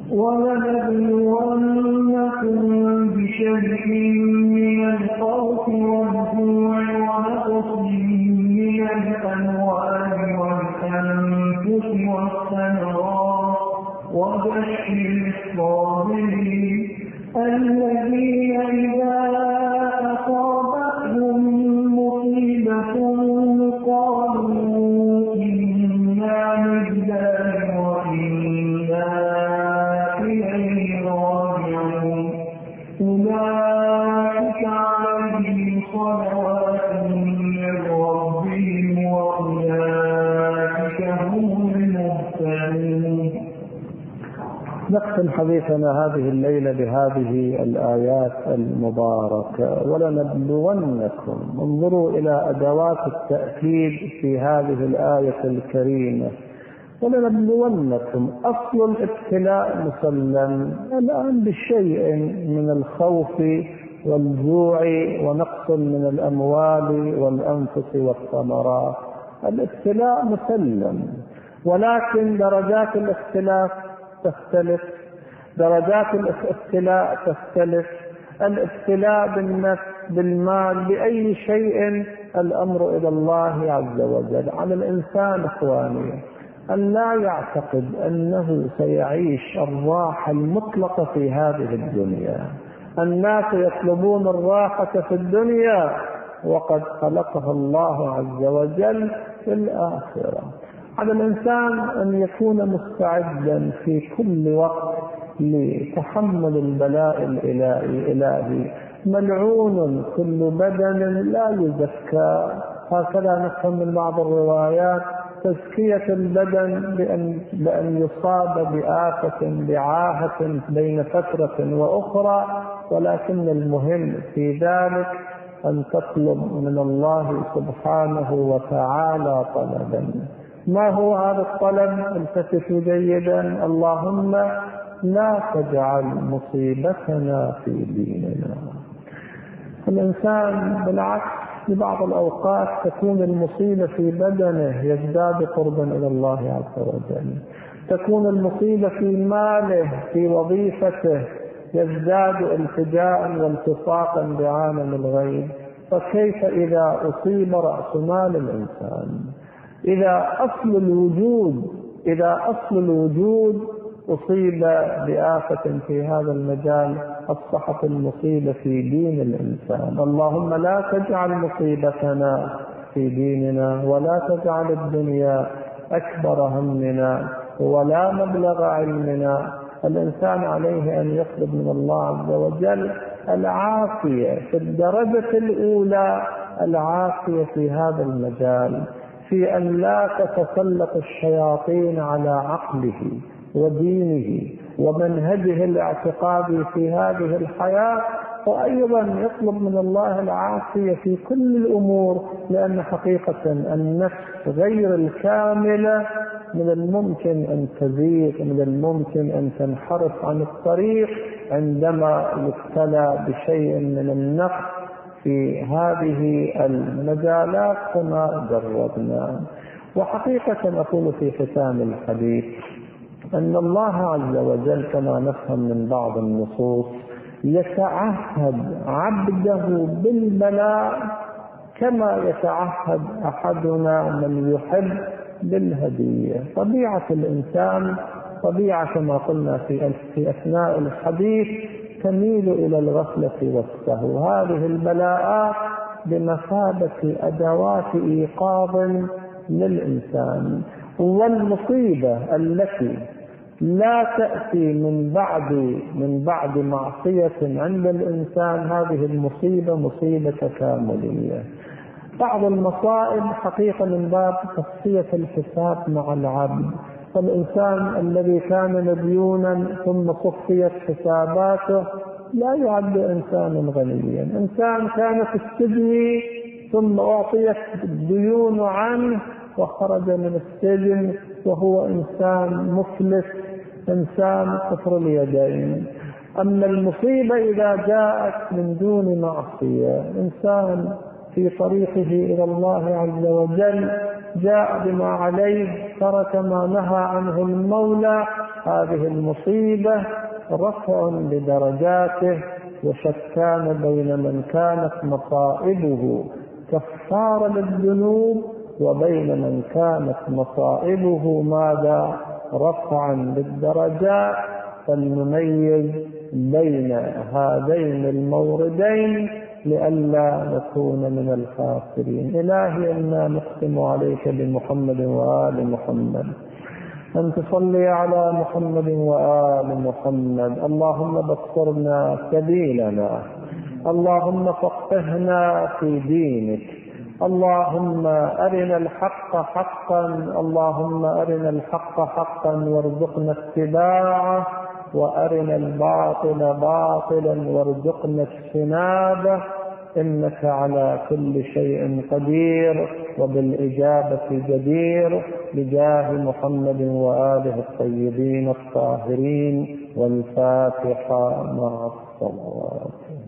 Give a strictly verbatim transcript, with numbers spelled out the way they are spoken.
ولنبلونكم بشيء من الخوف والجوع ونقص من الأموال والأنفس والثمرات وبشر الصابرين الذين إذا أصابتهم مصيبة قالوا إنا لله وإنا إليه راجعون أولئك عليهم صلوات من ربهم وأولئك هم المهتدون. نختم حديثنا هذه الليلة بهذه الآيات المباركة: ولنبلونكم. انظروا إلى أدوات التأكيد في هذه الآية الكريمة. ولنبلونكم، أصل الابتلاء مسلم الآن بشيء من الخوف والجوع ونقص من الأموال والأنفس والثمرات. الابتلاء مسلم، ولكن درجات الاختلاف تختلف، درجات الابتلاء تختلف. الابتلاء بالنفس، بالمال، بأي شيء الأمر إلى الله عز وجل. على الإنسان إخواني أن لا يعتقد أنه سيعيش الراحة المطلقة في هذه الدنيا. الناس يطلبون الراحة في الدنيا وقد خلقها الله عز وجل في الآخرة. على الإنسان أن يكون مستعدا في كل وقت لتحمل البلاء الإلهي. ملعون كل بدن لا يزكى، هكذا نفهم من بعض الروايات تزكية البدن بأن, بأن يصاب بآفة بعاهة بين فترة وأخرى، ولكن المهم في ذلك أن تطلب من الله سبحانه وتعالى طلبا. ما هو هذا الطلب؟ التفتوا جيدا: اللهم لا تجعل مصيبتنا في ديننا. الإنسان بالعكس في بعض الأوقات تكون المصيبة في بدنه يزداد قربا إلى الله عز وجل، تكون المصيبة في ماله في وظيفته يزداد التجاء والتصاقا بعالم الغيب. فكيف إذا أصيب رأس مال الإنسان؟ إذا أصل الوجود إذا أصل الوجود أصيب بآفة في هذا المجال، أصبحت المصيبة في دين الإنسان. اللهم لا تجعل مصيبتنا في ديننا، ولا تجعل الدنيا أكبر همنا ولا مبلغ علمنا. الإنسان عليه أن يطلب من الله عز وجل العافية في الدرجة الأولى، العافية في هذا المجال، في أن لا تتسلط الشياطين على عقله ودينه ومنهجه الاعتقادي في هذه الحياة. وأيضا يطلب من الله العافية في كل الأمور، لأن حقيقة النفس غير الكاملة من الممكن أن تزيغ، من الممكن أن تنحرف عن الطريق عندما يبتلى بشيء من النقص في هذه المجالات كما جربنا. وحقيقة أقول في ختام الحديث أن الله عز وجل كما نفهم من بعض النصوص يتعهد عبده بالبلاء كما يتعهد أحدنا من يحب بالهدية. طبيعة الإنسان طبيعة كما قلنا في أثناء الحديث تميل إلى الغفلة والسهو. هذه البلاءات بمثابة أدوات إيقاظ للإنسان. والمصيبة التي لا تأتي من بعد من بعد معصية عند الإنسان، هذه المصيبة مصيبة تكاملية. بعض المصائب حقيقة من باب تصفية الحساب مع العبد. فالإنسان الذي كان مديونا ثم صفيت حساباته لا يعد إنسانا غنيا. إنسان كان في السجن ثم أعطيت الديون عنه وخرج من السجن وهو إنسان مفلس، إنسان صفر اليدين. أما المصيبة إذا جاءت من دون معصية، إنسان في طريقه إلى الله عز وجل جاء بما عليه، ترك ما نهى عنه المولى، هذه المصيبة رفع لدرجاته وشتان بين من كانت مصائبه كفارة للذنوب وبين من كانت مصائبه ماذا؟ رفعا للدرجات. فلنميز بين هذين الموردين لئلا نكون من الخاسرين. إلهي إنا نقسم عليك بمحمد وآل محمد أن تصلي على محمد وآل محمد. اللهم بصرنا سبيلنا، اللهم فقهنا في دينك، اللهم أرنا الحق حقا، اللهم أرنا الحق حقا وارزقنا اتباعه، وأرنا الباطل باطلا وارزقنا اجتنابه، إنك على كل شيء قدير وبالإجابة جدير. بجاه محمد وآله الطيبين الطاهرين. والفاتحة مع الصلوات.